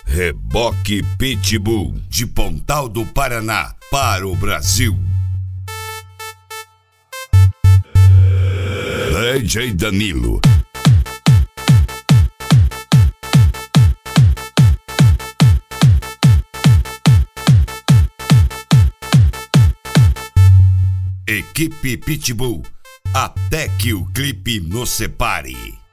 Reboque Pitbull, de Pontal do Paraná, para o Brasil. DJ Danilo. Equipe Pitbull, até que o clipe nos separe.